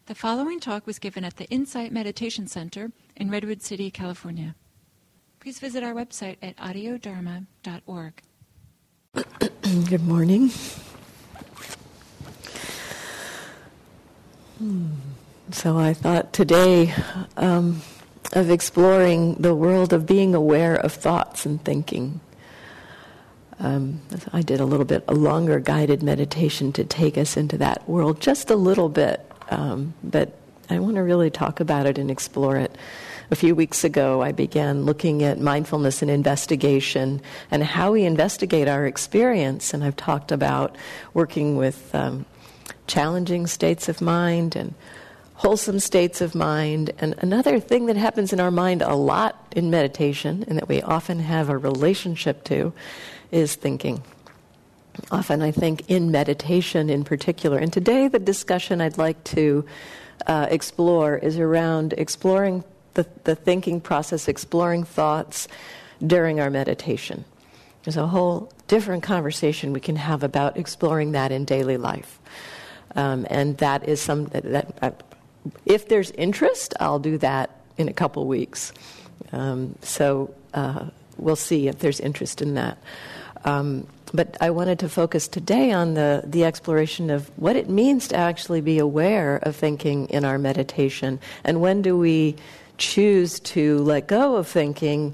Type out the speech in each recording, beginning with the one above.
The following talk was given at the Insight Meditation Center in Redwood City, California. Please visit our website at audiodharma.org. Good morning. So I thought today of exploring the world of being aware of thoughts and thinking. I did a longer guided meditation to take us into that world, just a little bit. But I want to really talk about it and explore it. A few weeks ago, I began looking at mindfulness and investigation and how we investigate our experience. And I've talked about working with challenging states of mind and wholesome states of mind. And another thing that happens in our mind a lot in meditation, and that we often have a relationship to, is thinking. Often I think in meditation in particular. And today the discussion I'd like to explore is around exploring the thinking process, exploring thoughts during our meditation. There's a whole different conversation we can have about exploring that in daily life. And that is that if there's interest, I'll do that in a couple weeks. So we'll see if there's interest in that. But I wanted to focus today on the exploration of what it means to actually be aware of thinking in our meditation, and when do we choose to let go of thinking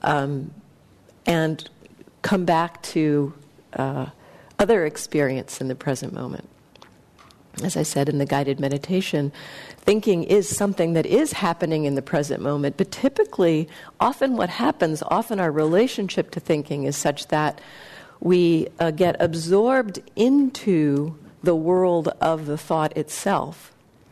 and come back to other experience in the present moment. As I said in the guided meditation, thinking is something that is happening in the present moment, but typically, often our relationship to thinking is such that we get absorbed into the world of the thought itself.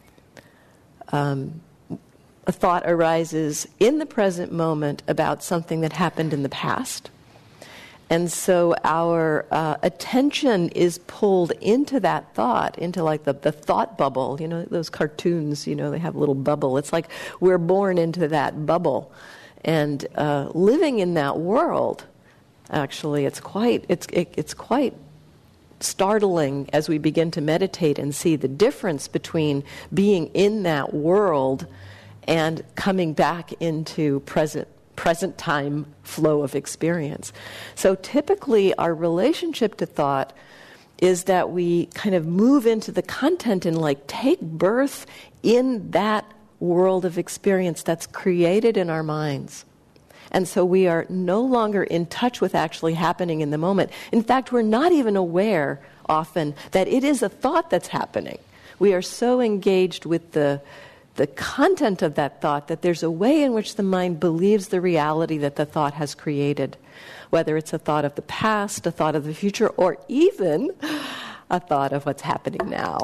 A thought arises in the present moment about something that happened in the past. And so our attention is pulled into that thought, into like the thought bubble. You know, those cartoons, they have a little bubble. It's like we're born into that bubble. And living in that world, actually, it's quite startling as we begin to meditate and see the difference between being in that world and coming back into present time flow of experience. So typically our relationship to thought is that we kind of move into the content and take birth in that world of experience that's created in our minds. And so we are no longer in touch with actually happening in the moment. In fact, we're not even aware often that it is a thought that's happening. We are so engaged with the content of that thought that there's a way in which the mind believes the reality that the thought has created, whether it's a thought of the past, a thought of the future, or even a thought of what's happening now.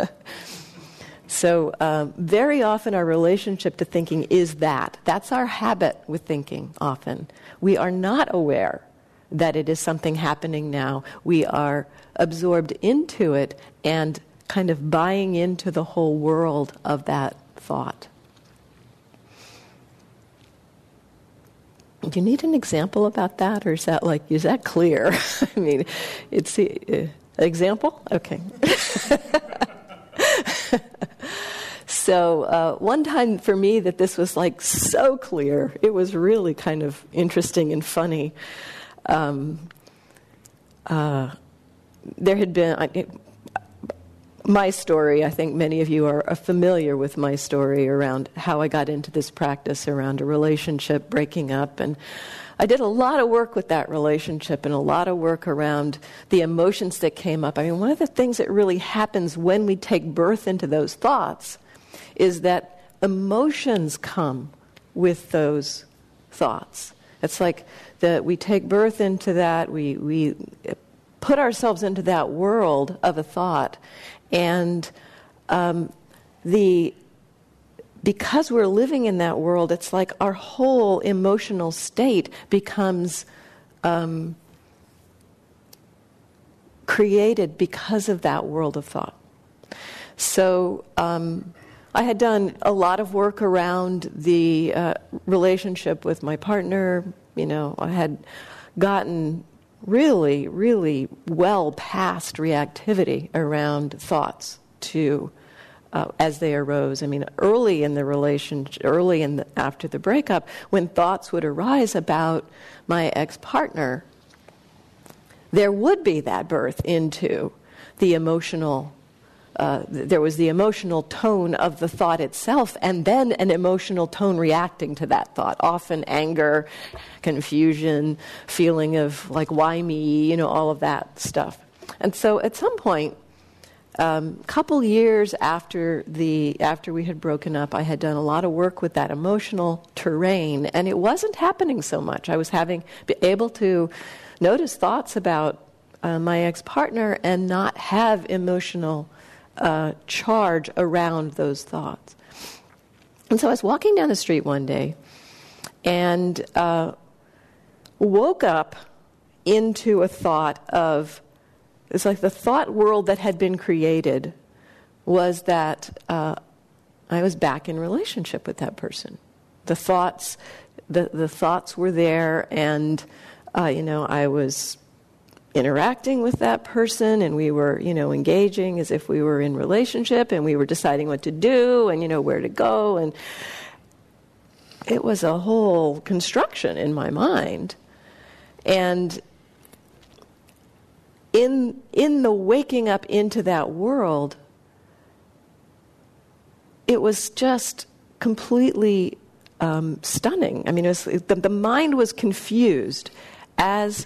So very often our relationship to thinking is that. That's our habit with thinking often. We are not aware that it is something happening now. We are absorbed into it and kind of buying into the whole world of that thought. Do you need an example about that, or is that clear? I mean, it's example? Okay. So one time for me that this was so clear, it was really kind of interesting and funny. There had been my story. I think many of you are familiar with my story around how I got into this practice around a relationship breaking up, and I did a lot of work with that relationship and a lot of work around the emotions that came up. I mean, one of the things that really happens when we take birth into those thoughts is that emotions come with those thoughts. It's like that we take birth into that, we put ourselves into that world of a thought, and because we're living in that world, it's like our whole emotional state becomes created because of that world of thought. So I had done a lot of work around the relationship with my partner. I had gotten really, really well past reactivity around thoughts to as they arose. I mean, early in the relationship, after the breakup, when thoughts would arise about my ex-partner, there would be that birth into the emotional. There was the emotional tone of the thought itself, and then an emotional tone reacting to that thought. Often anger, confusion, feeling of like, why me? All of that stuff. And so, at some point, couple years after we had broken up, I had done a lot of work with that emotional terrain, and it wasn't happening so much. I was able to notice thoughts about my ex-partner and not have emotional charge around those thoughts. And so I was walking down the street one day and woke up into a thought of, it's like the thought world that had been created was that I was back in relationship with that person. The thoughts were there, and I was interacting with that person, and we were engaging as if we were in relationship, and we were deciding what to do and where to go, and it was a whole construction in my mind. And in the waking up into that world, it was just completely stunning. I mean, the mind was confused as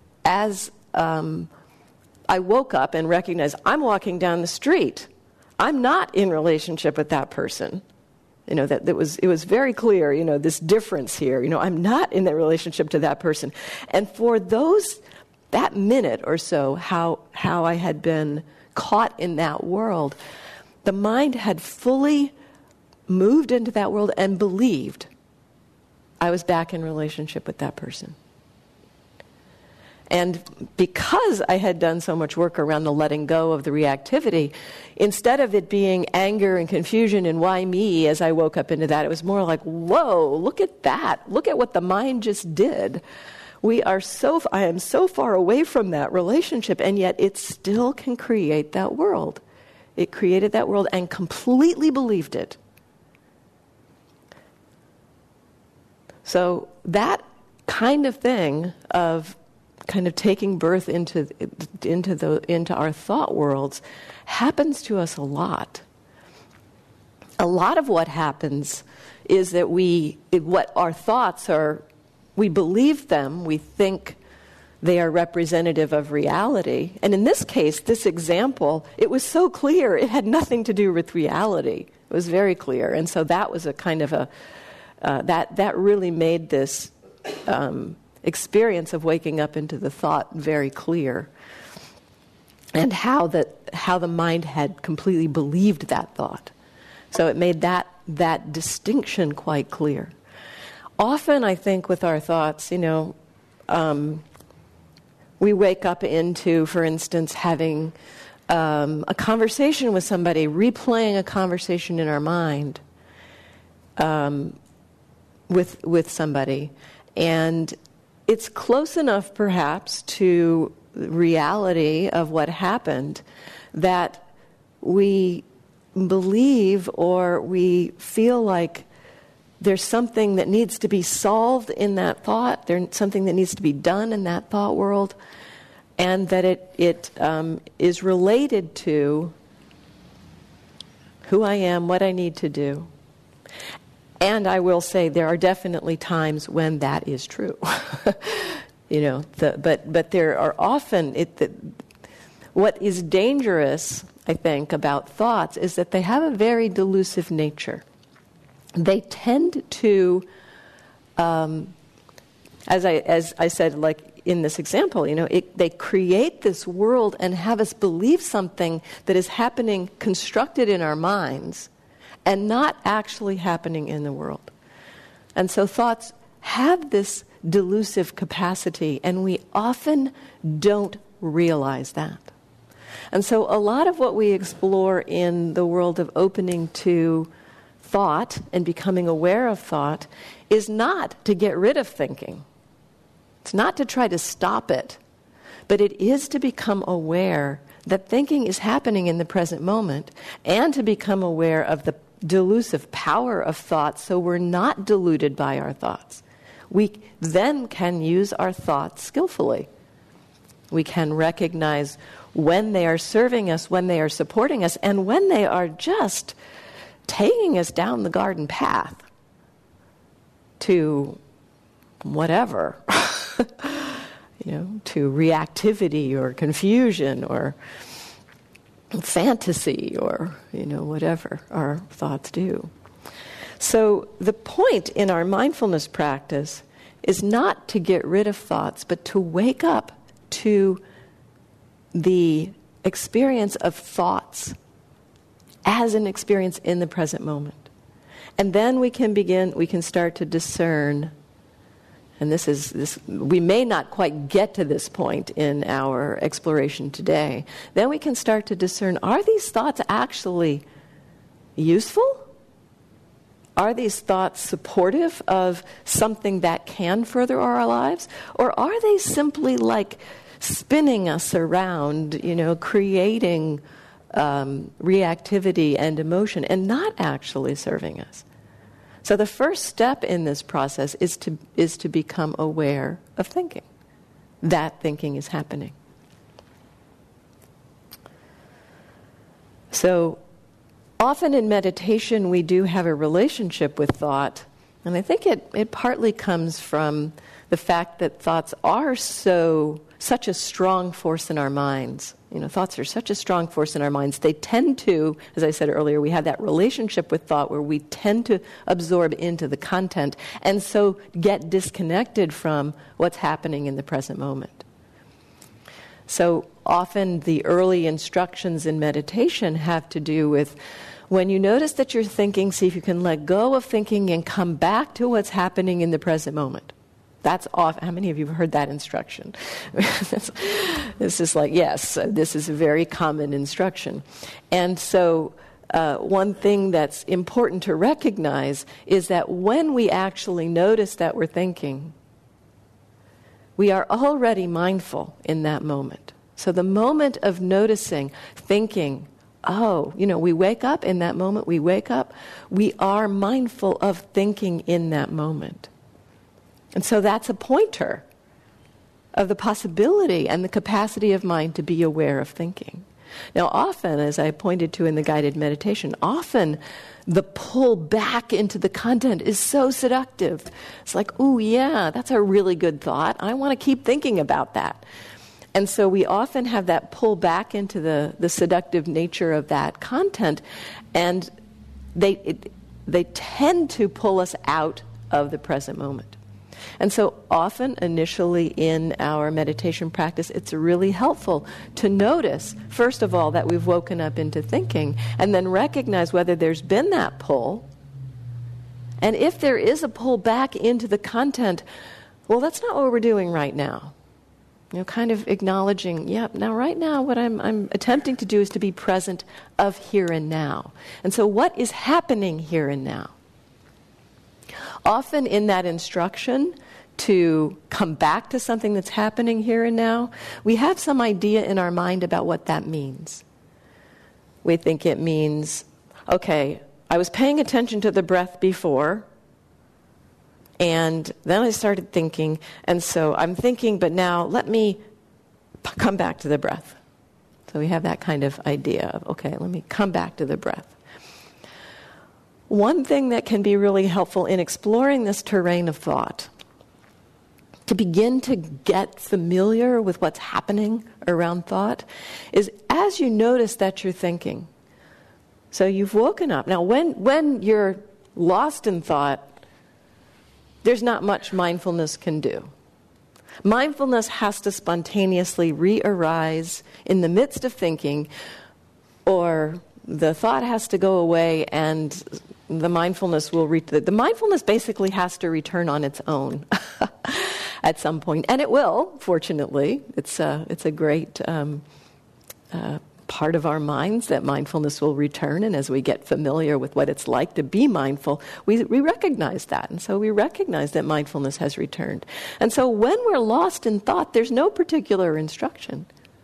I woke up and recognized I'm walking down the street. I'm not in relationship with that person. It was very clear, this difference here. I'm not in that relationship to that person. And for that minute or so, how I had been caught in that world, the mind had fully moved into that world and believed I was back in relationship with that person. And because I had done so much work around the letting go of the reactivity, instead of it being anger and confusion and why me as I woke up into that, it was more like, whoa, look at that. Look at what the mind just did. I am so far away from that relationship, and yet it still can create that world. It created that world and completely believed it. So that kind of thing of kind of taking birth into our thought worlds happens to us a lot. A lot of what happens is that what our thoughts are, we believe them, we think they are representative of reality. And in this case, this example, it was so clear it had nothing to do with reality. It was very clear. And so that was a kind of that really made this experience of waking up into the thought very clear, and how the mind had completely believed that thought. So it made that distinction quite clear. Often, I think, with our thoughts, we wake up into, for instance, having a conversation with somebody, replaying a conversation in our mind with somebody, and it's close enough, perhaps, to reality of what happened that we believe or we feel like there's something that needs to be solved in that thought, there's something that needs to be done in that thought world, and that it is related to who I am, what I need to do. And I will say there are definitely times when that is true. But there are often, what is dangerous, I think, about thoughts is that they have a very delusive nature. They tend to, as I said, like in this example, they create this world and have us believe something that is happening, constructed in our minds, and not actually happening in the world. And so thoughts have this delusive capacity, and we often don't realize that. And so a lot of what we explore in the world of opening to thought and becoming aware of thought is not to get rid of thinking. It's not to try to stop it, but it is to become aware that thinking is happening in the present moment, and to become aware of the delusive power of thoughts so we're not deluded by our thoughts. We then can use our thoughts skillfully. We can recognize when they are serving us, when they are supporting us, and when they are just taking us down the garden path to whatever, to reactivity or confusion or fantasy or, whatever our thoughts do. So the point in our mindfulness practice is not to get rid of thoughts, but to wake up to the experience of thoughts as an experience in the present moment. And then we can start to discern, and we may not quite get to this point in our exploration today, then we can start to discern, are these thoughts actually useful? Are these thoughts supportive of something that can further our lives? Or are they simply like spinning us around, creating reactivity and emotion and not actually serving us? So the first step in this process is to become aware of thinking. That thinking is happening. So often in meditation we do have a relationship with thought, and I think it partly comes from the fact that thoughts are such a strong force in our minds. Thoughts are such a strong force in our minds. They tend to, as I said earlier, we have that relationship with thought where we tend to absorb into the content and so get disconnected from what's happening in the present moment. So often the early instructions in meditation have to do with, when you notice that you're thinking, see if you can let go of thinking and come back to what's happening in the present moment. That's off. How many of you have heard that instruction? This is like, yes, this is a very common instruction. And so one thing that's important to recognize is that when we actually notice that we're thinking, we are already mindful in that moment. So the moment of noticing, thinking, we wake up in that moment, we are mindful of thinking in that moment. And so that's a pointer of the possibility and the capacity of mind to be aware of thinking. Now often, as I pointed to in the guided meditation, often the pull back into the content is so seductive. It's like, ooh, yeah, that's a really good thought. I want to keep thinking about that. And so we often have that pull back into the seductive nature of that content, and they tend to pull us out of the present moment. And so often, initially in our meditation practice, it's really helpful to notice, first of all, that we've woken up into thinking, and then recognize whether there's been that pull. And if there is a pull back into the content, well, that's not what we're doing right now. Kind of acknowledging, now right now what I'm attempting to do is to be present of here and now. And so what is happening here and now? Often in that instruction to come back to something that's happening here and now, we have some idea in our mind about what that means. We think it means, okay, I was paying attention to the breath before, and then I started thinking, and so I'm thinking, but now let me come back to the breath. So we have that kind of idea of, okay, let me come back to the breath. One thing that can be really helpful in exploring this terrain of thought, to begin to get familiar with what's happening around thought, is as you notice that you're thinking. So you've woken up. Now when you're lost in thought, there's not much mindfulness can do. Mindfulness has to spontaneously re-arise in the midst of thinking, or the thought has to go away and the mindfulness will the mindfulness basically has to return on its own at some point, and it will. Fortunately, it's a great part of our minds that mindfulness will return, and as we get familiar with what it's like to be mindful, we recognize that, and so we recognize that mindfulness has returned. And so when we're lost in thought, there's no particular instruction.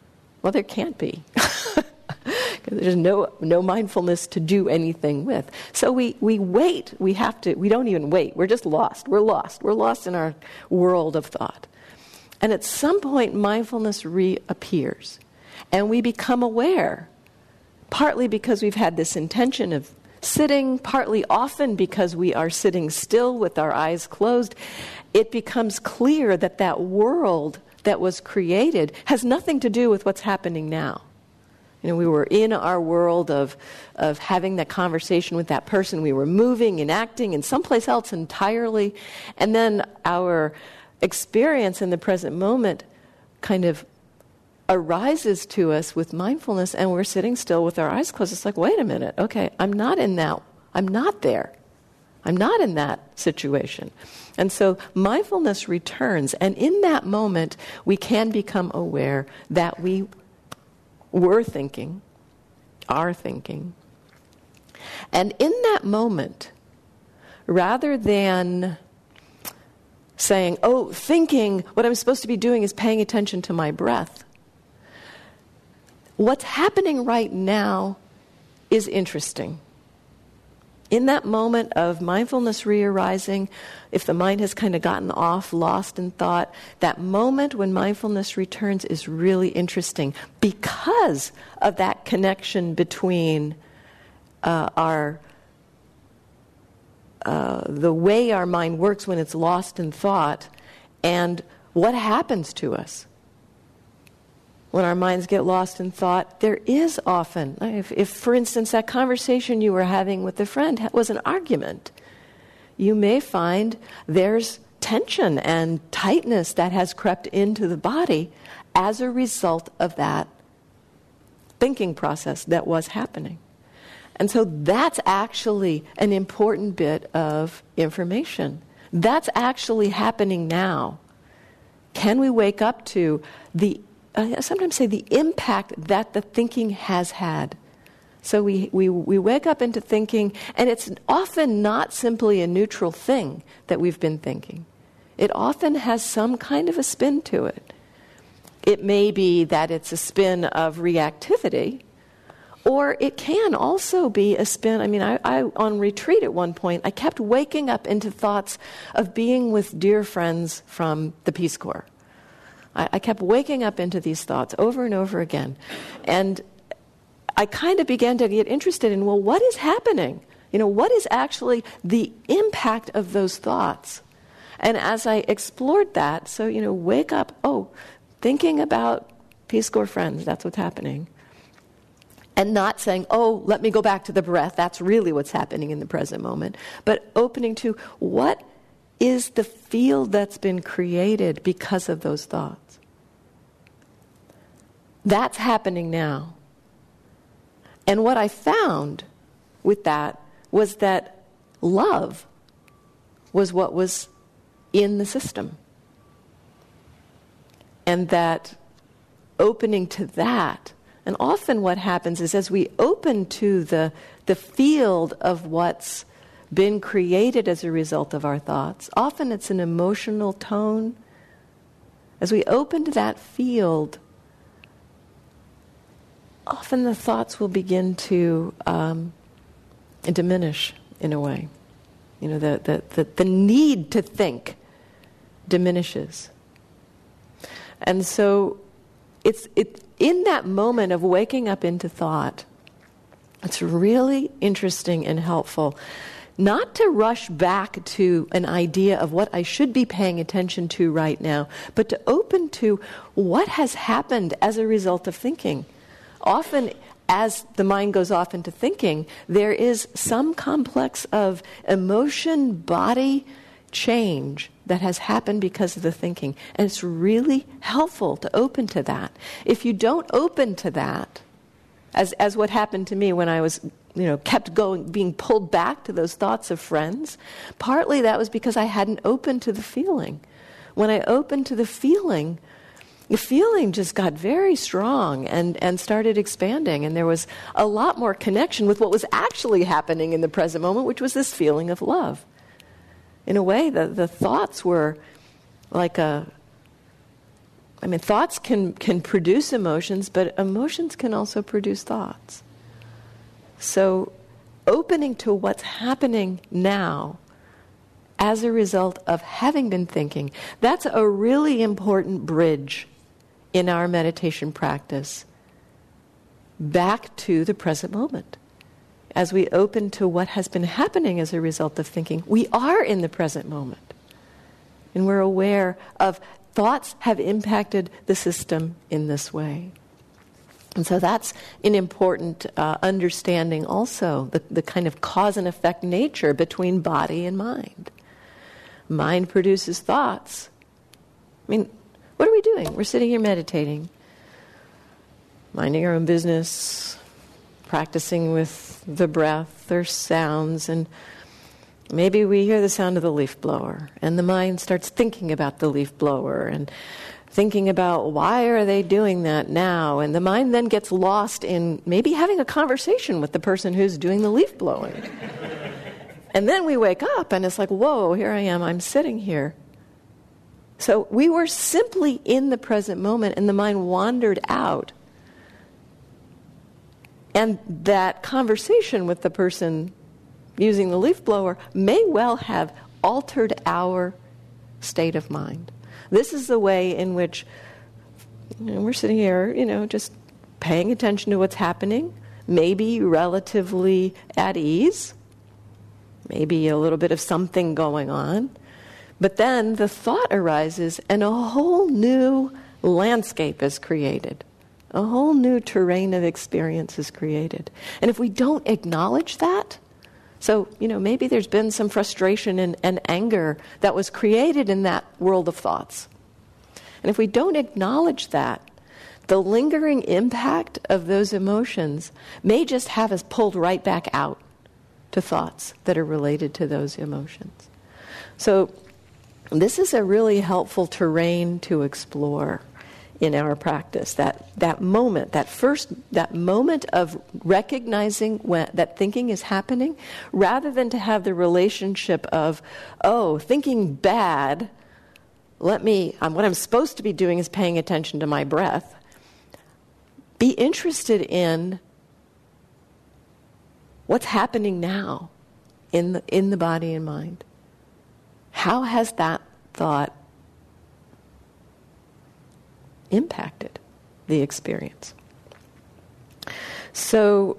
Well, there can't be. There's no mindfulness to do anything with. So we wait. We don't even wait. We're just lost. We're lost. We're lost in our world of thought. And at some point, mindfulness reappears. And we become aware, partly because we've had this intention of sitting, partly often because we are sitting still with our eyes closed. It becomes clear that that world that was created has nothing to do with what's happening now. You know, we were in our world of having that conversation with that person. We were moving and acting in someplace else entirely. And then our experience in the present moment kind of arises to us with mindfulness, and we're sitting still with our eyes closed. It's like, wait a minute, okay, I'm not in that. I'm not there. I'm not in that situation. And so mindfulness returns, and in that moment, we can become aware that we were thinking, are thinking. And in that moment, rather than saying, oh, thinking, what I'm supposed to be doing is paying attention to my breath, what's happening right now is interesting. In that moment of mindfulness re-arising, if the mind has kind of gotten off, lost in thought, that moment when mindfulness returns is really interesting because of that connection between the way our mind works when it's lost in thought and what happens to us. When our minds get lost in thought, there is often, if for instance, that conversation you were having with a friend was an argument, you may find there's tension and tightness that has crept into the body as a result of that thinking process that was happening. And so that's actually an important bit of information. That's actually happening now. Can we wake up to I sometimes say the impact that the thinking has had? So we wake up into thinking, and it's often not simply a neutral thing that we've been thinking. It often has some kind of a spin to it. It may be that it's a spin of reactivity, or it can also be a spin. I mean, I on retreat at one point, I kept waking up into thoughts of being with dear friends from the Peace Corps. I kept waking up into these thoughts over and over again. And I kind of began to get interested in, well, what is happening? You know, what is actually the impact of those thoughts? And as I explored that, so, you know, wake up, thinking about Peace Corps friends, that's what's happening. And not saying, let me go back to the breath, that's really what's happening in the present moment. But opening to what is the field that's been created because of those thoughts. That's happening now. And what I found with that was that love was what was in the system. And that opening to that, and often what happens is as we open to the field of what's been created as a result of our thoughts, often it's an emotional tone. As we open to that field, often the thoughts will begin to diminish in a way. You know, the need to think diminishes. And so it's in that moment of waking up into thought, it's really interesting and helpful not to rush back to an idea of what I should be paying attention to right now, but to open to what has happened as a result of thinking. Often, as the mind goes off into thinking, there is some complex of emotion, body change that has happened because of the thinking. And it's really helpful to open to that. If you don't open to that, as what happened to me when I was, kept going, being pulled back to those thoughts of friends, partly that was because I hadn't opened to the feeling. When I opened to the feeling just got very strong and started expanding, and there was a lot more connection with what was actually happening in the present moment, which was this feeling of love. In a way, the thoughts were like thoughts can produce emotions, but emotions can also produce thoughts. So opening to what's happening now as a result of having been thinking, that's a really important bridge in our meditation practice back to the present moment. As we open to what has been happening as a result of thinking, we are in the present moment. And we're aware of thoughts have impacted the system in this way. And so that's an important understanding also, the kind of cause and effect nature between body and mind. Mind produces thoughts. What are we doing? We're sitting here meditating, minding our own business, practicing with the breath or sounds, and maybe we hear the sound of the leaf blower, and the mind starts thinking about the leaf blower and thinking about why are they doing that now, and the mind then gets lost in maybe having a conversation with the person who's doing the leaf blowing. And then we wake up and it's like, whoa, here I am, I'm sitting here. So we were simply in the present moment and the mind wandered out. And that conversation with the person using the leaf blower may well have altered our state of mind. This is the way in which we're sitting here, just paying attention to what's happening, maybe relatively at ease, maybe a little bit of something going on. But then the thought arises and a whole new landscape is created. A whole new terrain of experience is created. And if we don't acknowledge that, so, maybe there's been some frustration and anger that was created in that world of thoughts. And if we don't acknowledge that, the lingering impact of those emotions may just have us pulled right back out to thoughts that are related to those emotions. So this is a really helpful terrain to explore in our practice, that moment, that moment of recognizing that thinking is happening, rather than to have the relationship of, thinking bad, what I'm supposed to be doing is paying attention to my breath. Be interested in what's happening now in the body and mind. How has that thought impacted the experience? So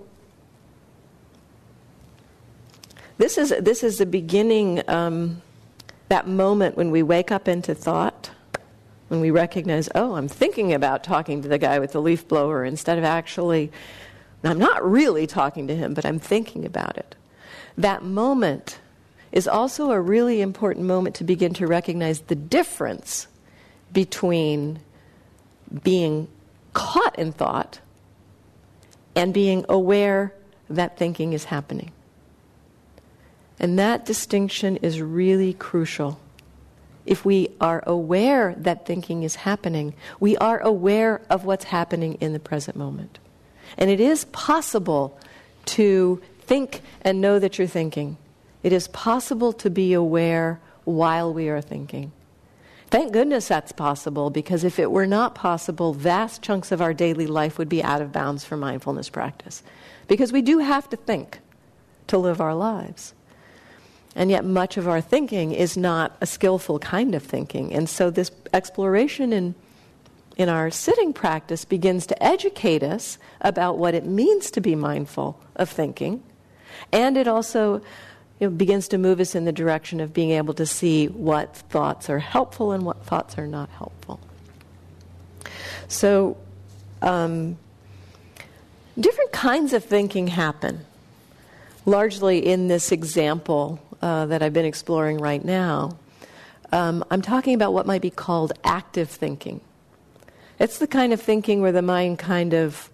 this is the beginning, that moment when we wake up into thought, when we recognize, I'm thinking about talking to the guy with the leaf blower instead of actually, I'm not really talking to him, but I'm thinking about it. That moment is also a really important moment to begin to recognize the difference between being caught in thought and being aware that thinking is happening. And that distinction is really crucial. If we are aware that thinking is happening, we are aware of what's happening in the present moment. And it is possible to think and know that you're thinking. It is possible to be aware while we are thinking. Thank goodness that's possible, because if it were not possible, vast chunks of our daily life would be out of bounds for mindfulness practice. Because we do have to think to live our lives. And yet much of our thinking is not a skillful kind of thinking. And so this exploration in our sitting practice begins to educate us about what it means to be mindful of thinking. And it also begins to move us in the direction of being able to see what thoughts are helpful and what thoughts are not helpful. So, different kinds of thinking happen, largely in this example that I've been exploring right now. I'm talking about what might be called active thinking. It's the kind of thinking where the mind kind of,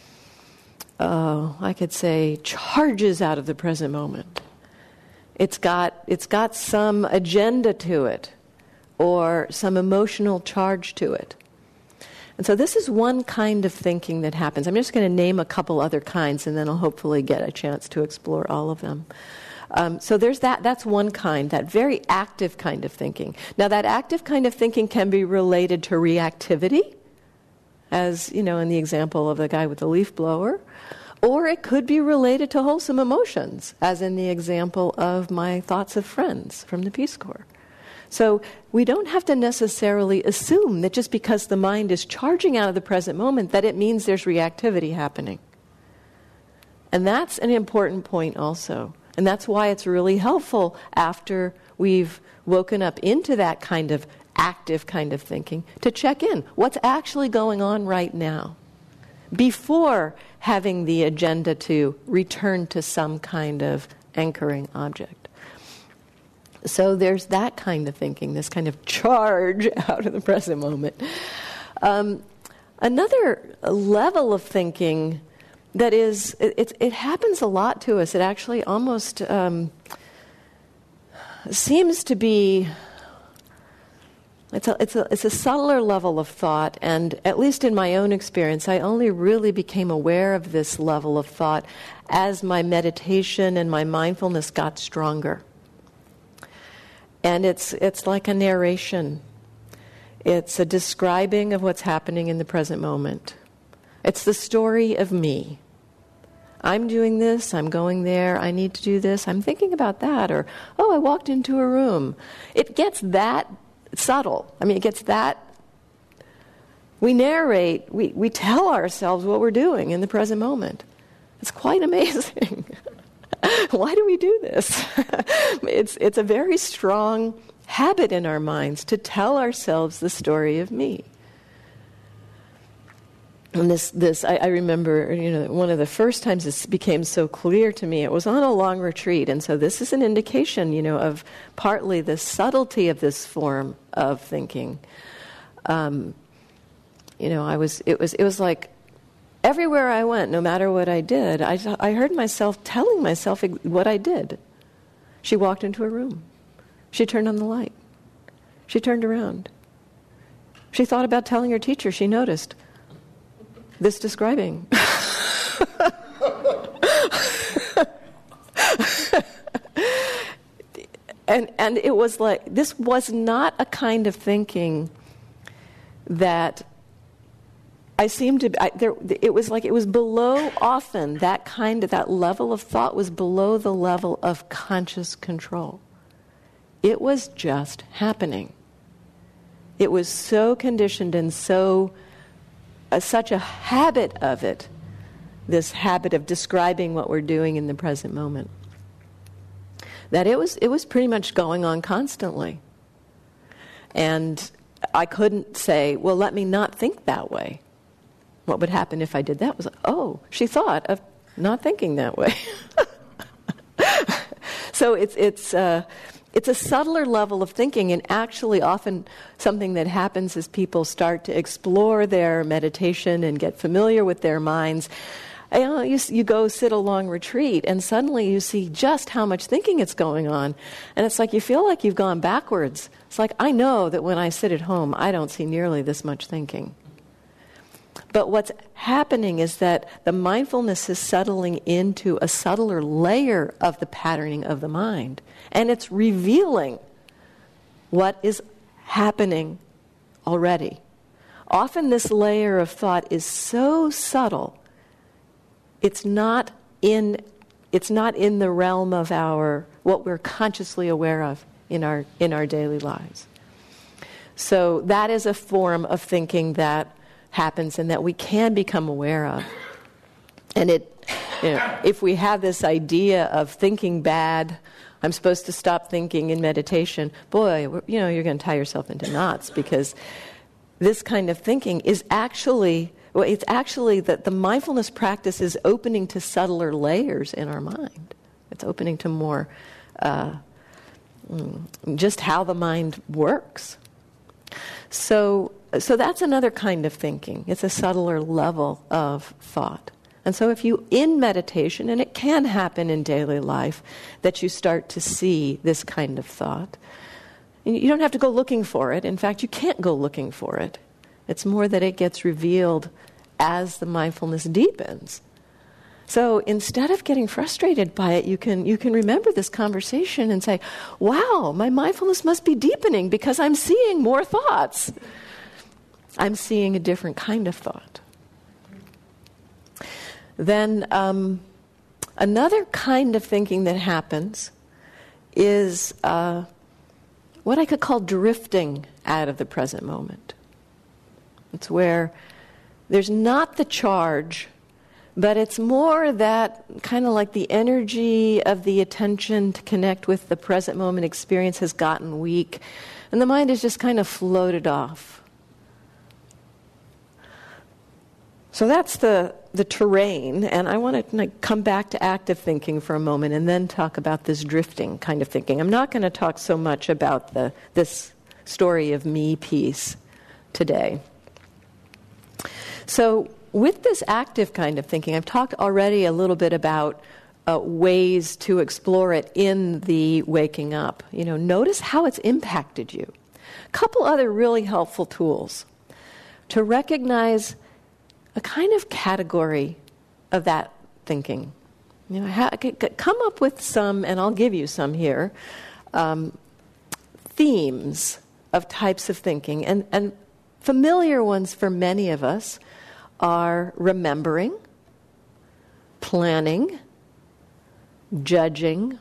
I could say, charges out of the present moment. It's got some agenda to it, or some emotional charge to it. And so this is one kind of thinking that happens. I'm just going to name a couple other kinds, and then I'll hopefully get a chance to explore all of them. So there's that's one kind, that very active kind of thinking. Now that active kind of thinking can be related to reactivity, as in the example of the guy with the leaf blower, or it could be related to wholesome emotions, as in the example of my thoughts of friends from the Peace Corps. So we don't have to necessarily assume that just because the mind is charging out of the present moment that it means there's reactivity happening. And that's an important point also. And that's why it's really helpful after we've woken up into that kind of active kind of thinking to check in. What's actually going on right now? Before having the agenda to return to some kind of anchoring object. So there's that kind of thinking, this kind of charge out of the present moment. Another level of thinking that is, it happens a lot to us. It actually almost seems to be, it's a subtler level of thought, and at least in my own experience, I only really became aware of this level of thought as my meditation and my mindfulness got stronger. And it's like a narration. It's a describing of what's happening in the present moment. It's the story of me. I'm doing this, I'm going there, I need to do this, I'm thinking about that, or, I walked into a room. It gets that subtle. It gets that. We narrate, we tell ourselves what we're doing in the present moment. It's quite amazing. Why do we do this? It's a very strong habit in our minds to tell ourselves the story of me. And I remember, one of the first times this became so clear to me, it was on a long retreat, and so this is an indication, of partly the subtlety of this form of thinking. It was like everywhere I went, no matter what I did, I heard myself telling myself what I did. She walked into a room. She turned on the light. She turned around. She thought about telling her teacher. She noticed this describing. And it was like, this was not a kind of thinking that I seemed to, it was like it was below often, that level of thought was below the level of conscious control. It was just happening. It was so conditioned and so, such a habit of it, this habit of describing what we're doing in the present moment, that it was pretty much going on constantly. And I couldn't say, well, let me not think that way. What would happen if I did that was, she thought of not thinking that way. So it's a subtler level of thinking, and actually often something that happens as people start to explore their meditation and get familiar with their minds. You go sit a long retreat, and suddenly you see just how much thinking is going on. And it's like you feel like you've gone backwards. It's like, I know that when I sit at home, I don't see nearly this much thinking. But what's happening is that the mindfulness is settling into a subtler layer of the patterning of the mind. And it's revealing what is happening already. Often this layer of thought is so subtle, it's not in the realm of what we're consciously aware of in our daily lives. So that is a form of thinking that happens and that we can become aware of. And if we have this idea of thinking bad, I'm supposed to stop thinking in meditation, boy, you're going to tie yourself into knots, because this kind of thinking is actually, it's actually that the mindfulness practice is opening to subtler layers in our mind. It's opening to more just how the mind works. So that's another kind of thinking. It's a subtler level of thought. And so if you, in meditation, and it can happen in daily life, that you start to see this kind of thought, you don't have to go looking for it. In fact, you can't go looking for it. It's more that it gets revealed as the mindfulness deepens. So instead of getting frustrated by it, you can remember this conversation and say, wow, my mindfulness must be deepening because I'm seeing more thoughts. I'm seeing a different kind of thought. Then another kind of thinking that happens is what I could call drifting out of the present moment. It's where there's not the charge, but it's more that kind of like the energy of the attention to connect with the present moment experience has gotten weak, and the mind is just kind of floated off. So that's the terrain, and I want to come back to active thinking for a moment and then talk about this drifting kind of thinking. I'm not going to talk so much about this story of me piece today. So with this active kind of thinking, I've talked already a little bit about ways to explore it in the waking up. Notice how it's impacted you. A couple other really helpful tools to recognize a kind of category of that thinking. Come up with some, and I'll give you some here, themes of types of thinking. And familiar ones for many of us are remembering, planning, judging.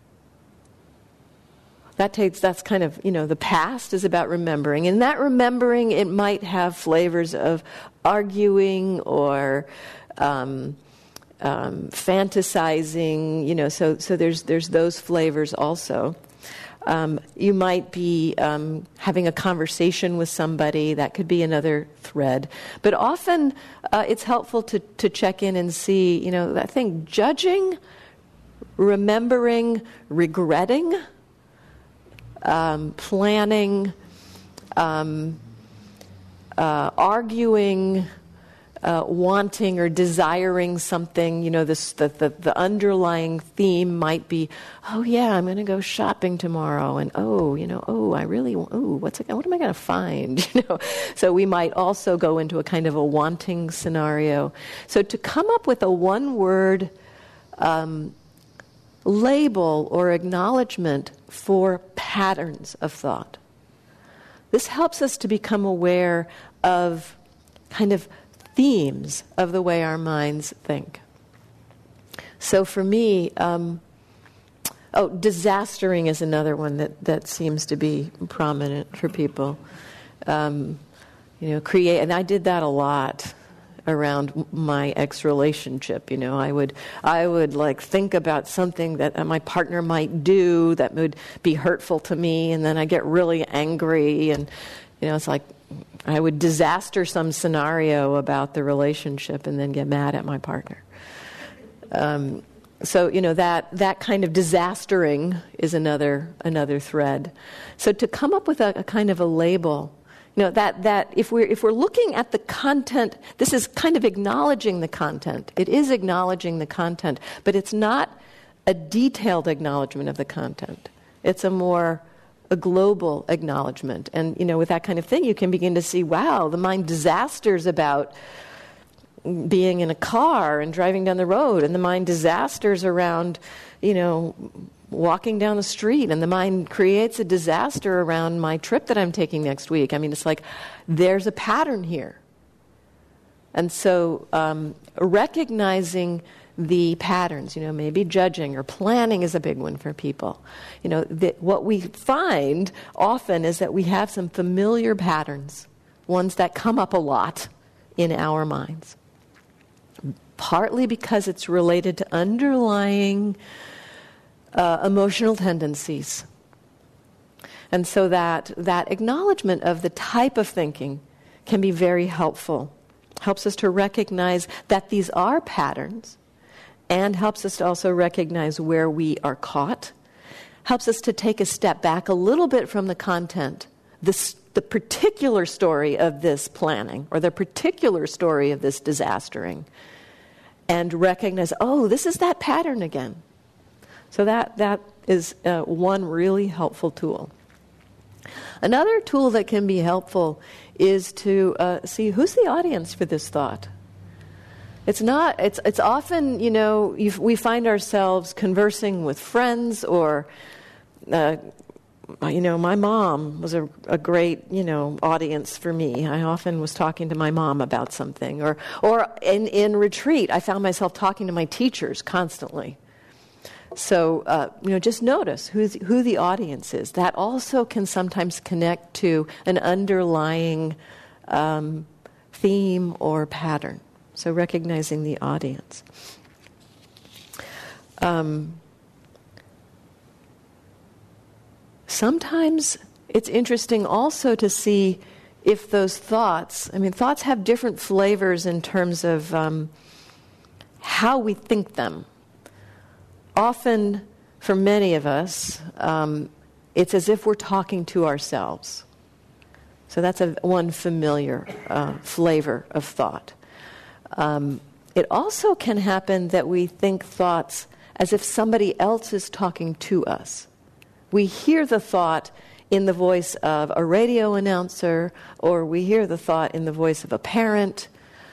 That's kind of, the past is about remembering. And that remembering, it might have flavors of arguing or fantasizing, so there's those flavors also. You might be having a conversation with somebody. That could be another thread. But often it's helpful to check in and see, I think judging, remembering, regretting, planning, arguing, wanting or desiring something. The underlying theme might be, oh yeah, I'm going to go shopping tomorrow, and I really, what am I going to find? So we might also go into a kind of a wanting scenario. So to come up with a one-word label or acknowledgement for patterns of thought. This helps us to become aware of kind of themes of the way our minds think. So for me, disastering is another one that seems to be prominent for people. Create, and I did that a lot around my ex-relationship. I would think about something that my partner might do that would be hurtful to me, and then I get really angry, and it's like I would disaster some scenario about the relationship and then get mad at my partner. So that kind of disastering is another thread. So to come up with a kind of a label, that if we're looking at the content, this is kind of acknowledging the content. It is acknowledging the content, but it's not a detailed acknowledgement of the content. It's a global acknowledgement. And, with that kind of thing, you can begin to see, wow, the mind disasters about being in a car and driving down the road, and the mind disasters around, walking down the street, and the mind creates a disaster around my trip that I'm taking next week. It's like there's a pattern here. And so recognizing the patterns, maybe judging or planning is a big one for people. What we find often is that we have some familiar patterns, ones that come up a lot in our minds. Partly because it's related to underlying emotional tendencies. And so that acknowledgement of the type of thinking can be very helpful. Helps us to recognize that these are patterns, and helps us to also recognize where we are caught. Helps us to take a step back a little bit from the content, the particular story of this planning, or the particular story of this disastering, and recognize, this is that pattern again. So that is one really helpful tool. Another tool that can be helpful is to see who's the audience for this thought. It's not. It's often, we find ourselves conversing with friends, or, my mom was a great, audience for me. I often was talking to my mom about something, or in retreat, I found myself talking to my teachers constantly. So, just notice who the audience is. That also can sometimes connect to an underlying theme or pattern. So recognizing the audience. Sometimes it's interesting also to see if those thoughts have different flavors in terms of how we think them. Often, for many of us, it's as if we're talking to ourselves. So that's one familiar flavor of thought. It also can happen that we think thoughts as if somebody else is talking to us. We hear the thought in the voice of a radio announcer, or we hear the thought in the voice of a parent.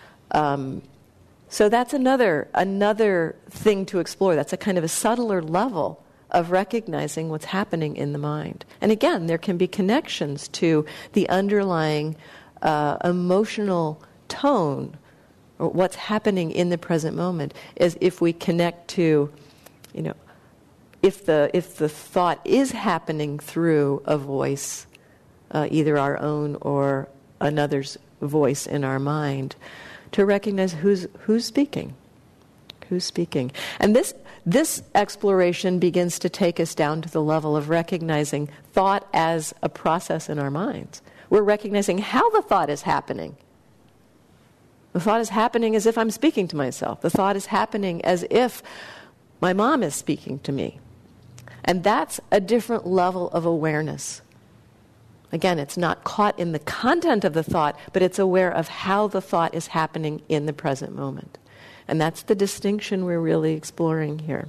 So that's another thing to explore. That's a kind of a subtler level of recognizing what's happening in the mind. And again, there can be connections to the underlying emotional tone, or what's happening in the present moment, is if we connect to, if the thought is happening through a voice, either our own or another's voice in our mind, to recognize who's speaking. Who's speaking. And this exploration begins to take us down to the level of recognizing thought as a process in our minds. We're recognizing how the thought is happening. The thought is happening as if I'm speaking to myself. The thought is happening as if my mom is speaking to me. And that's a different level of awareness. Again, it's not caught in the content of the thought, but it's aware of how the thought is happening in the present moment. And that's the distinction we're really exploring here.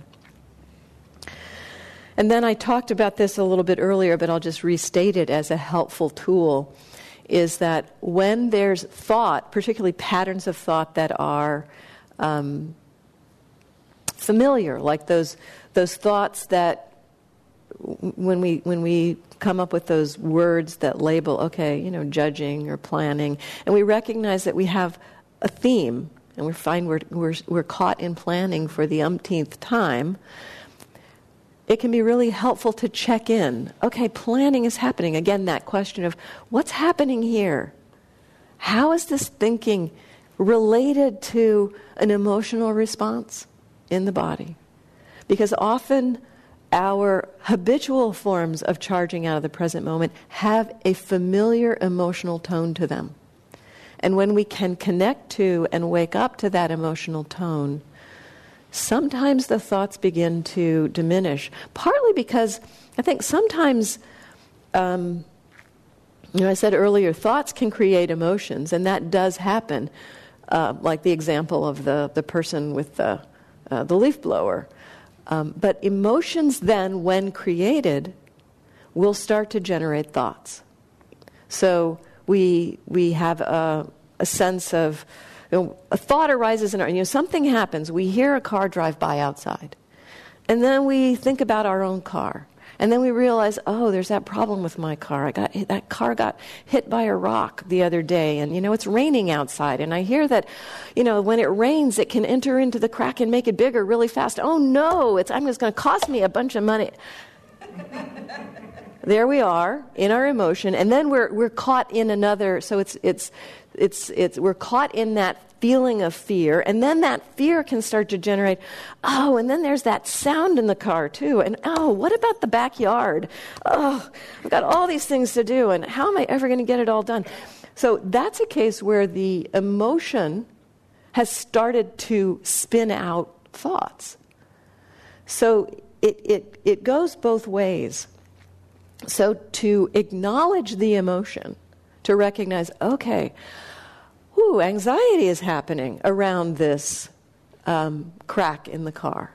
And then I talked about this a little bit earlier, but I'll just restate it as a helpful tool, is that when there's thought, particularly patterns of thought that are familiar, like those thoughts that when we come up with those words that label, judging or planning, and we recognize that we have a theme, and we find we're caught in planning for the umpteenth time, it can be really helpful to check in. Okay, planning is happening. Again, that question of what's happening here? How is this thinking related to an emotional response in the body? Because often our habitual forms of charging out of the present moment have a familiar emotional tone to them. And when we can connect to and wake up to that emotional tone, sometimes the thoughts begin to diminish, partly because I think sometimes, I said earlier, thoughts can create emotions, and that does happen, like the example of the person with the leaf blower. But emotions then, when created, will start to generate thoughts. So we have a sense of, a thought arises in our, something happens. We hear a car drive by outside. And then we think about our own car. And then we realize, there's that problem with my car. That car got hit by a rock the other day, and it's raining outside. And I hear that, when it rains, it can enter into the crack and make it bigger really fast. Oh no, it's going to cost me a bunch of money. There we are in our emotion, and then we're caught in another. So we're caught in that feeling of fear, and then that fear can start to generate, and then there's that sound in the car too, and what about the backyard? I've got all these things to do, and how am I ever going to get it all done? So that's a case where the emotion has started to spin out thoughts. So it goes both ways. So to acknowledge the emotion, to recognize, anxiety is happening around this crack in the car.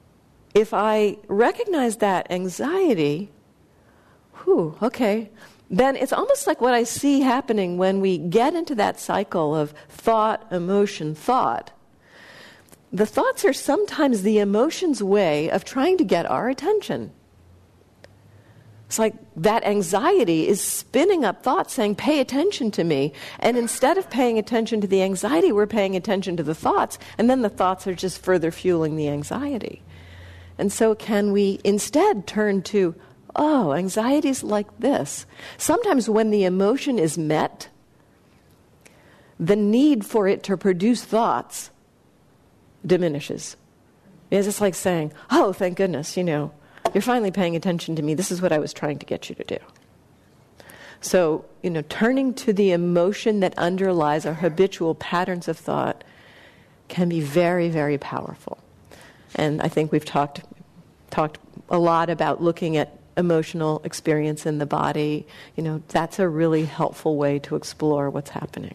If I recognize that anxiety, then it's almost like what I see happening when we get into that cycle of thought, emotion, thought. The thoughts are sometimes the emotion's way of trying to get our attention. It's like that anxiety is spinning up thoughts saying, pay attention to me. And instead of paying attention to the anxiety, we're paying attention to the thoughts. And then the thoughts are just further fueling the anxiety. And so can we instead turn to, oh, anxiety's like this. Sometimes when the emotion is met, the need for it to produce thoughts diminishes. It's just like saying, oh, thank goodness, you're finally paying attention to me. This is what I was trying to get you to do. So, turning to the emotion that underlies our habitual patterns of thought can be very, very powerful. And I think we've talked a lot about looking at emotional experience in the body. That's a really helpful way to explore what's happening.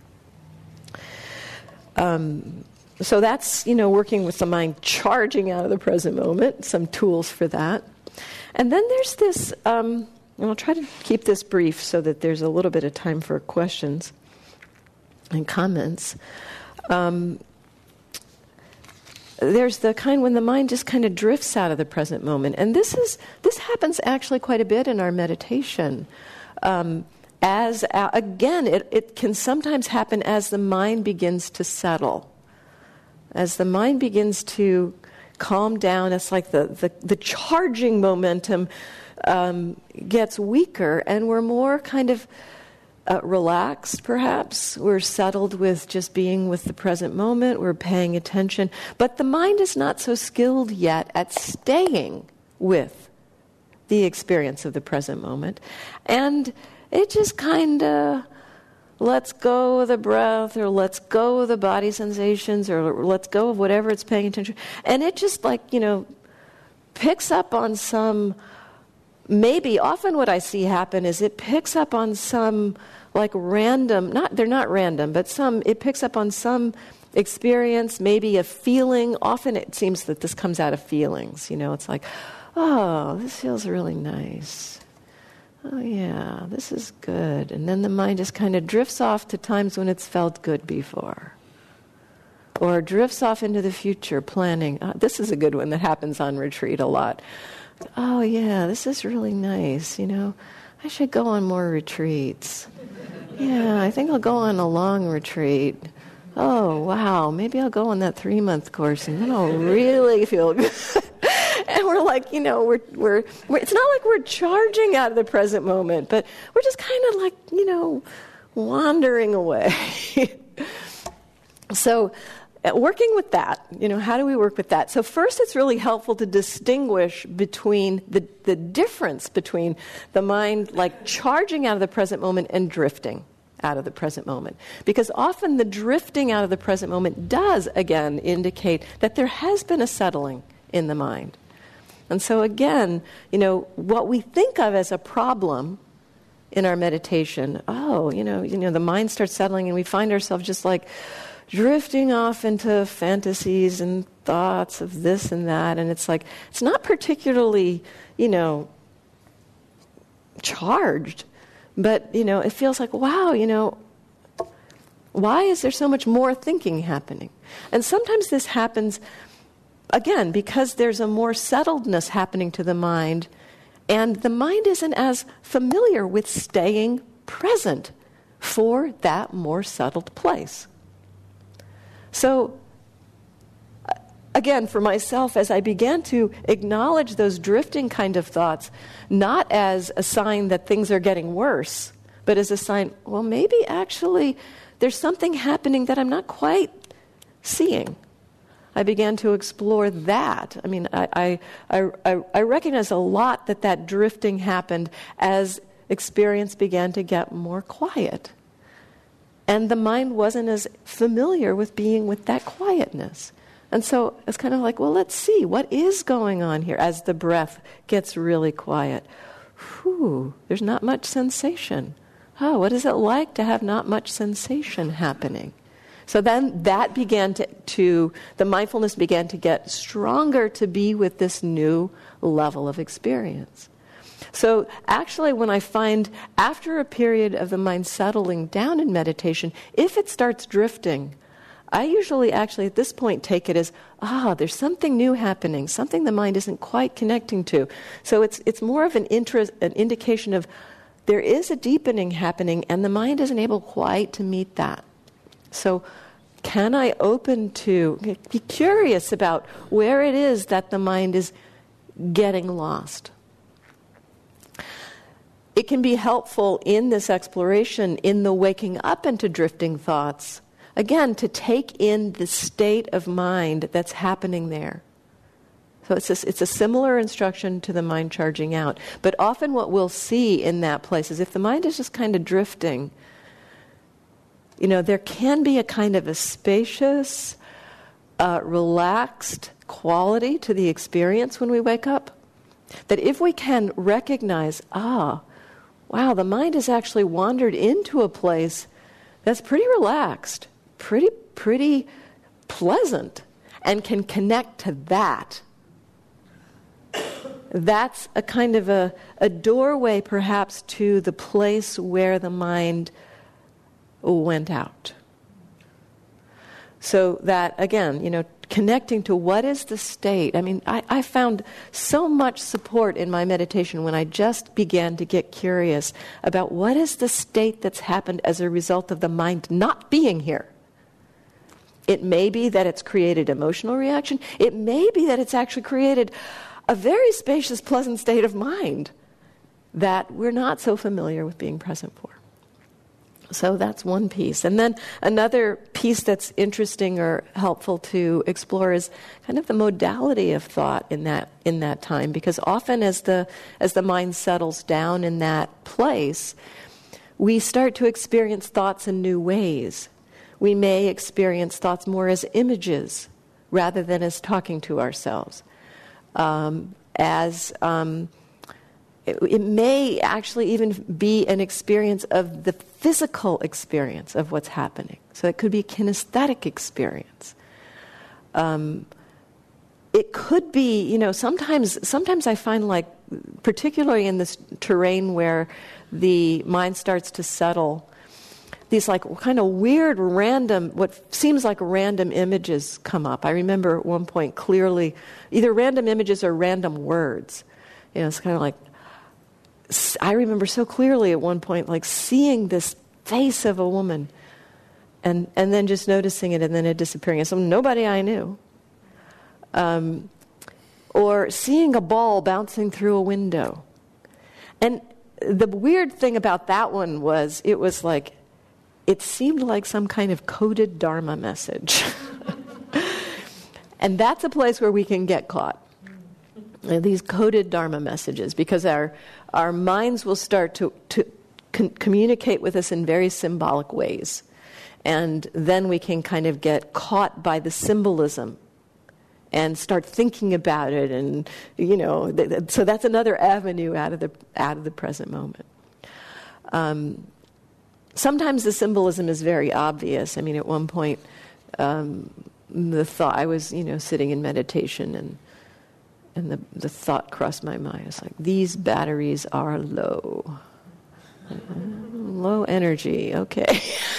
So that's, working with the mind, charging out of the present moment, some tools for that. And then there's this, and I'll try to keep this brief so that there's a little bit of time for questions and comments. There's the kind when the mind just kind of drifts out of the present moment. And this happens actually quite a bit in our meditation. It can sometimes happen as the mind begins to settle. As the mind begins to calm down, it's like the charging momentum gets weaker, and we're more kind of relaxed, perhaps. We're settled with just being with the present moment. We're paying attention. But the mind is not so skilled yet at staying with the experience of the present moment. And it just kind of lets go of the breath, or lets go of the body sensations, or lets go of whatever it's paying attention. And it just picks up on some, maybe often what I see happen is it picks up on some random, they're not random, but it picks up on some experience, maybe a feeling. Often it seems that this comes out of feelings. It's like, oh, this feels really nice. Oh, yeah, this is good. And then the mind just kind of drifts off to times when it's felt good before. Or drifts off into the future, planning. This is a good one that happens on retreat a lot. Oh, yeah, this is really nice. I should go on more retreats. Yeah, I think I'll go on a long retreat. Oh, wow, maybe I'll go on that 3-month course, and then I'll really feel good. And we're like, we're it's not like we're charging out of the present moment, but we're just kind of like, wandering away. So working with that, how do we work with that? So first, it's really helpful to distinguish between the difference between the mind charging out of the present moment and drifting out of the present moment. Because often the drifting out of the present moment does, again, indicate that there has been a settling in the mind. And so again, what we think of as a problem in our meditation, the mind starts settling and we find ourselves just drifting off into fantasies and thoughts of this and that, and it's not particularly, charged, but, it feels like, wow, why is there so much more thinking happening? And sometimes this happens, again, because there's a more settledness happening to the mind, and the mind isn't as familiar with staying present for that more settled place. So, again, for myself, as I began to acknowledge those drifting kind of thoughts, not as a sign that things are getting worse, but as a sign, well, maybe actually there's something happening that I'm not quite seeing. I began to explore that. I mean, I recognize a lot that drifting happened as experience began to get more quiet. And the mind wasn't as familiar with being with that quietness. And so it's kind of like, well, let's see, what is going on here as the breath gets really quiet? Whew, there's not much sensation. Oh, what is it like to have not much sensation happening? So then that began to the mindfulness began to get stronger to be with this new level of experience. So actually, when I find after a period of the mind settling down in meditation, if it starts drifting, I usually actually at this point take it as, there's something new happening, something the mind isn't quite connecting to. So it's more of an indication of there is a deepening happening and the mind isn't able quite to meet that. So can I be curious about where it is that the mind is getting lost? It can be helpful in this exploration, in the waking up into drifting thoughts, again, to take in the state of mind that's happening there. So it's a similar instruction to the mind charging out. But often what we'll see in that place is if the mind is just kind of drifting, there can be a kind of a spacious, relaxed quality to the experience when we wake up. That if we can recognize, wow, the mind has actually wandered into a place that's pretty relaxed, pretty pleasant, and can connect to that. That's a kind of a doorway perhaps to the place where the mind went out. So that, again, connecting to what is the state. I mean, I found so much support in my meditation when I just began to get curious about what is the state that's happened as a result of the mind not being here. It may be that it's created emotional reaction. It may be that it's actually created a very spacious, pleasant state of mind that we're not so familiar with being present for. So that's one piece. And then another piece that's interesting or helpful to explore is kind of the modality of thought in that time, because often as the mind settles down in that place, we start to experience thoughts in new ways. We may experience thoughts more as images rather than as talking to ourselves. It may actually even be an experience of the physical experience of what's happening. So it could be a kinesthetic experience. It could be, sometimes I find like, particularly in this terrain where the mind starts to settle, these like kind of weird random, what seems like random images come up. I remember at one point clearly, either random images or random words. It's kind of like, I remember so clearly at one point like seeing this face of a woman and then just noticing it and then it disappearing. And so nobody I knew. Or seeing a ball bouncing through a window. And the weird thing about that one was it seemed like some kind of coded Dharma message. And that's a place where we can get caught. These coded Dharma messages, because our minds will start to communicate with us in very symbolic ways. And then we can kind of get caught by the symbolism and start thinking about it. And, so that's another avenue out of the present moment. Sometimes the symbolism is very obvious. I mean, at one point, the thought, I was, sitting in meditation and the thought crossed my mind. It's like, these batteries are low. Low energy, okay.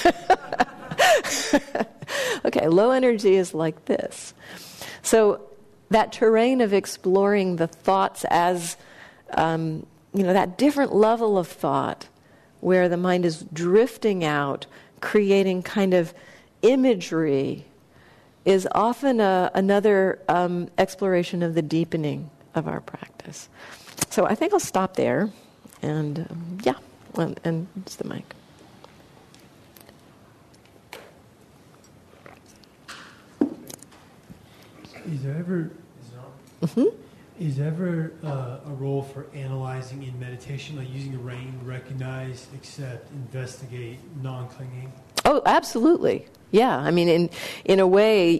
Okay, low energy is like this. So that terrain of exploring the thoughts as, that different level of thought where the mind is drifting out, creating kind of imagery, is often another exploration of the deepening of our practice. So I think I'll stop there, and and it's the mic. Is there ever a role for analyzing in meditation, like using the RAIN, recognize, accept, investigate, non-clinging? Oh, absolutely. Yeah. I mean, in a way,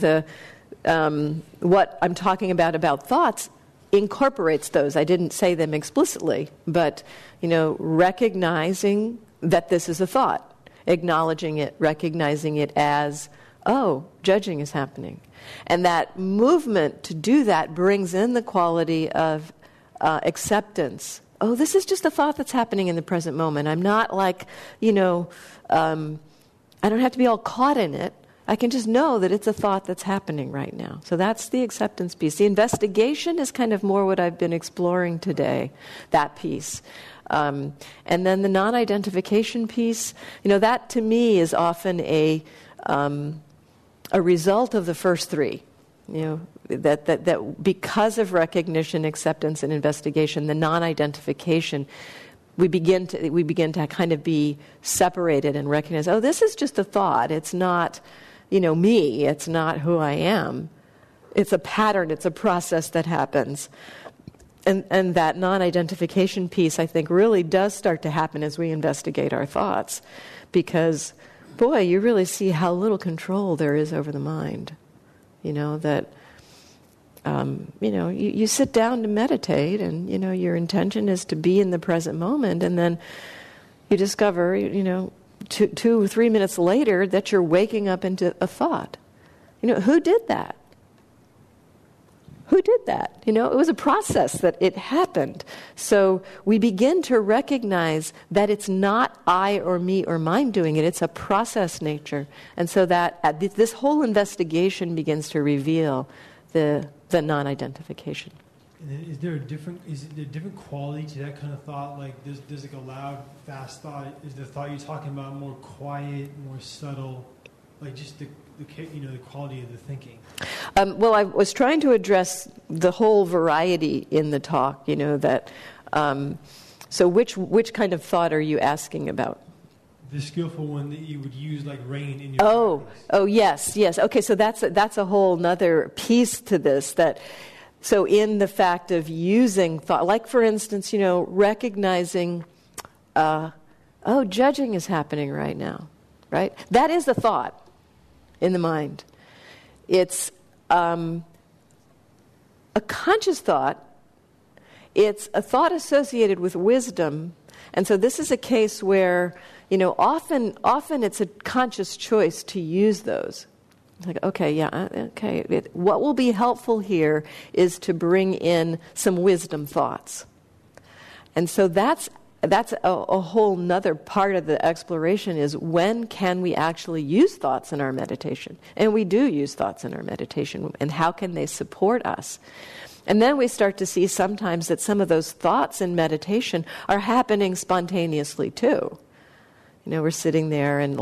what I'm talking about thoughts incorporates those. I didn't say them explicitly, but, recognizing that this is a thought, acknowledging it, recognizing it as, judging is happening. And that movement to do that brings in the quality of acceptance oh, this is just a thought that's happening in the present moment. I'm not like, I don't have to be all caught in it. I can just know that it's a thought that's happening right now. So that's the acceptance piece. The investigation is kind of more what I've been exploring today, that piece. And then the non-identification piece, that to me is often a result of the first three. That because of recognition, acceptance, and investigation, the non-identification, we begin to kind of be separated and recognize, oh, this is just a thought. It's not, me. It's not who I am. It's a pattern. It's a process that happens. And that non-identification piece, I think, really does start to happen as we investigate our thoughts. Because, boy, you really see how little control there is over the mind. That, you sit down to meditate and, your intention is to be in the present moment. And then you discover, 2 or 3 minutes later that you're waking up into a thought. Who did that? Who did that? It was a process that it happened. So we begin to recognize that it's not I or me or mine doing it. It's a process nature. And so that this whole investigation begins to reveal the non-identification. And then is there a different quality to that kind of thought? Like there's like a loud, fast thought. Is the thought you're talking about more quiet, more subtle? Like just the quality of the thinking. Well, I was trying to address the whole variety in the talk. That. So which kind of thought are you asking about? The skillful one that you would use like rain in your practice. Oh, yes. Okay, so that's a whole nother piece to this. So in the fact of using thought, like for instance, recognizing, judging is happening right now, right? That is the thought in the mind. It's a conscious thought. It's a thought associated with wisdom. And so this is a case where, often it's a conscious choice to use those. Like, what will be helpful here is to bring in some wisdom thoughts. And so that's a whole nother part of the exploration is when can we actually use thoughts in our meditation? And we do use thoughts in our meditation. And how can they support us? And then we start to see sometimes that some of those thoughts in meditation are happening spontaneously too. We're sitting there and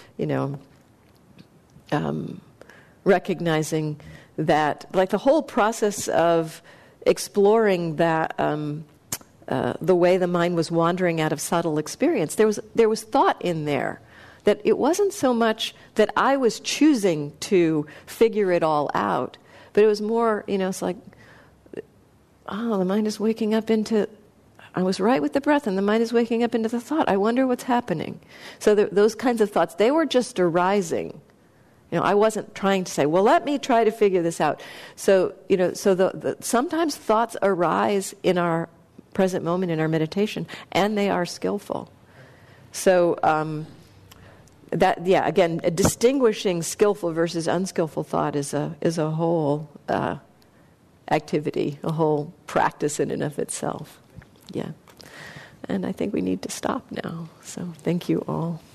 recognizing that, like the whole process of exploring that, the way the mind was wandering out of subtle experience, there was thought in there. That it wasn't so much that I was choosing to figure it all out, but it was more, it's like, the mind is waking up into, I was right with the breath, and the mind is waking up into the thought. I wonder what's happening. So those kinds of thoughts, they were just arising. I wasn't trying to say, well, let me try to figure this out. So, sometimes thoughts arise in our present moment in our meditation, and they are skillful. So, again, distinguishing skillful versus unskillful thought is a whole activity, a whole practice in and of itself. Yeah. And I think we need to stop now. So thank you all.